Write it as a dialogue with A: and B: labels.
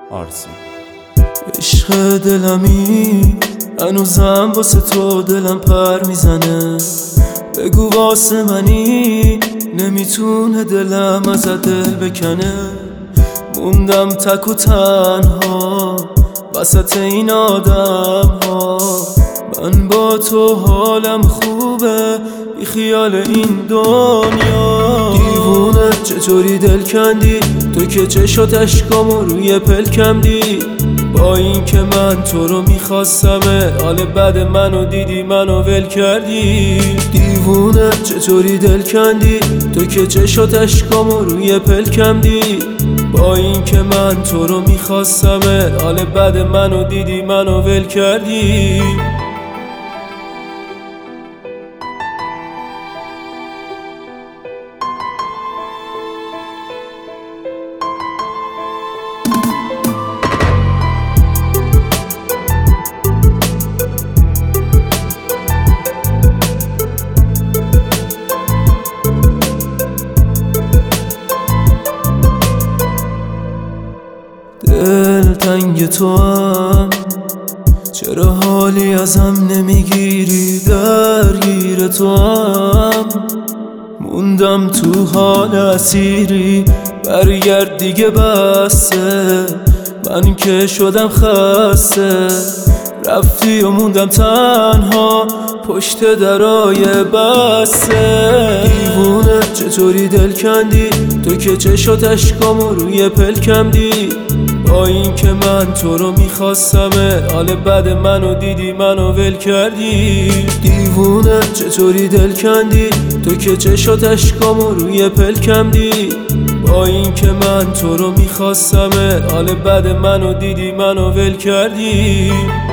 A: آرزو.
B: عشق دلمی هنوزم واسه تو دلم پر میزنه، بگو واسه منی نمیتونه دلم ازت دل بکنه. موندم تک و تنها وسط این آدم ها، من با تو حالم خوبه بی خیال این دنیا. دیوونه چطوری دل کندی تو که چشات اشکامو روی پلکم دید، با این که من تو رو میخواستمه حال بد منو دیدی منو ول کردی. دیوونه چطوری دل کندی تو که چشات اشکامو روی پلکم دید، با این که من تو رو میخواستمه حال بد منو دیدی منو ول کردی. دل تنگ تو هم چرا حالی ازم نمیگیری، درگیر تو هم موندم تو حال اسیری. برگرد دیگه بسه، من که شدم خسته، رفتی و موندم تنها پشت درای بسته. دیوونه چطوری دل کندی تو که چشات اشکامو روی پلکم دید، با این که من تو رو میخواستمه حال بد منو دیدی منو ول کردی. دیوونه چطوری دل کندی تو که چشات اشکامو روی پلکم دید، با این که من تو رو میخواستمه حال بد منو دیدی منو ول کردی.